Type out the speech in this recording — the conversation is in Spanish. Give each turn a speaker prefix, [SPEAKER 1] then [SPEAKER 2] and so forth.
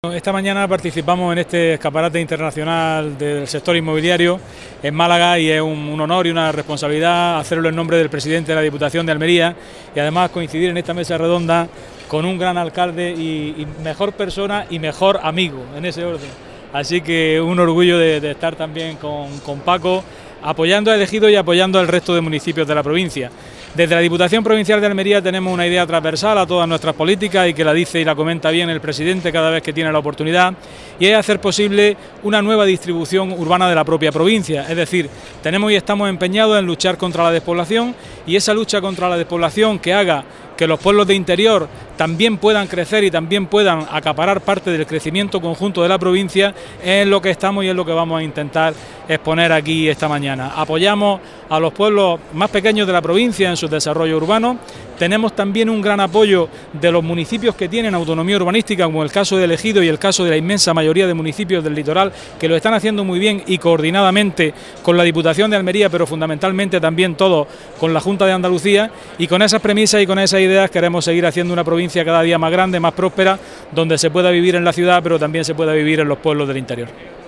[SPEAKER 1] Esta mañana participamos en este escaparate internacional del sector inmobiliario en Málaga y es un honor y una responsabilidad hacerlo en nombre del presidente de la Diputación de Almería y además coincidir en esta mesa redonda con un gran alcalde y mejor persona y mejor amigo en ese orden. Así que un orgullo de estar también con Paco apoyando a Ejido y apoyando al resto de municipios de la provincia. Desde la Diputación Provincial de Almería tenemos una idea transversal a todas nuestras políticas y que la dice y la comenta bien el presidente cada vez que tiene la oportunidad, y es hacer posible una nueva distribución urbana de la propia provincia. Es decir, tenemos y estamos empeñados en luchar contra la despoblación, y esa lucha contra la despoblación que haga que los pueblos de interior también puedan crecer y también puedan acaparar parte del crecimiento conjunto de la provincia es lo que estamos y es lo que vamos a intentar exponer aquí esta mañana. Apoyamos a los pueblos más pequeños de la provincia en su desarrollo urbano. Tenemos también un gran apoyo de los municipios que tienen autonomía urbanística, como el caso de Ejido y el caso de la inmensa mayoría de municipios del litoral, que lo están haciendo muy bien y coordinadamente con la Diputación de Almería, pero fundamentalmente también todo con la Junta de Andalucía, y con esas premisas y con esas ideas queremos seguir haciendo una provincia cada día más grande, más próspera, donde se pueda vivir en la ciudad, pero también se pueda vivir en los pueblos del interior.